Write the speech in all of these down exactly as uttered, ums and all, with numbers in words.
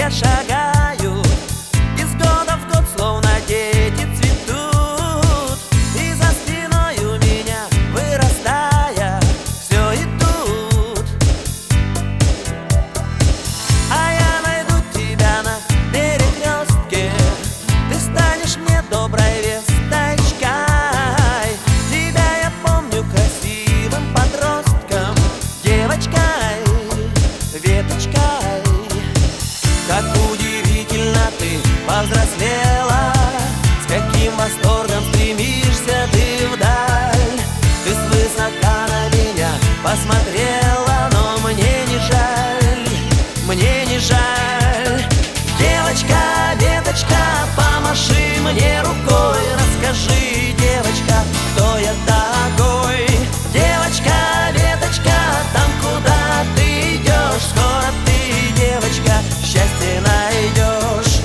листья шагают, из года в год словно дети цветут. И за спиной у меня, вырастая, все идут. А я найду тебя на перекрестке, ты станешь мне доброй весточкой. Тебя я помню красивым подростком, девочкой, веточкой. Как удивительно ты повзрослела, с каким восторгом стремишься ты вдаль. Ты свысока на меня посмотрела, но мне не жаль, мне не жаль. Девочка, веточка, помаши мне рукой, расскажи, девочка, кто я такой. Девочка, веточка, там, куда ты идешь, скоро ты, девочка, счастье найдешь.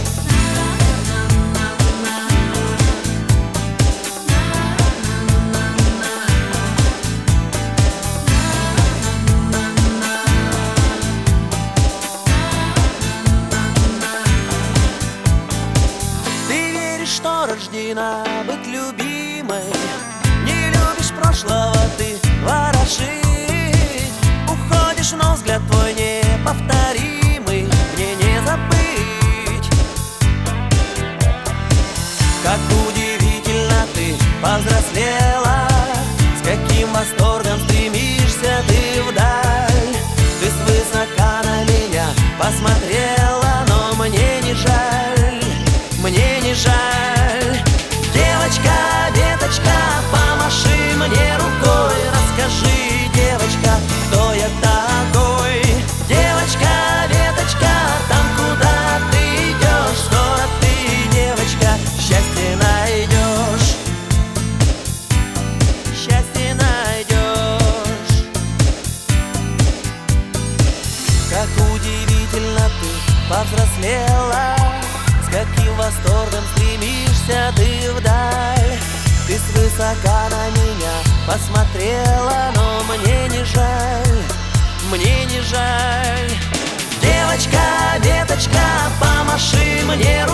Ты веришь, что рождена быть любимой, не любишь прошлого ты ворошить. Уходишь, но взгляд твой неповторимый, мне не забыть. Как удивительно ты повзрослела, с каким восторгом стремишься ты вдаль. Ты свысока на меня посмотрела, но мне не жаль, мне не жаль. Девочка, веточка, помаши мне рукой, расскажи, девочка, кто я такой. Девочка, веточка, там, куда ты идешь, скоро ты, девочка, счастье найдешь, счастье найдешь. Как удивительно ты повзрослела, с каким восторгом стремишься ты вдаль. Ты свысока на меня посмотрела, но мне не жаль, мне не жаль. Девочка, веточка, помаши мне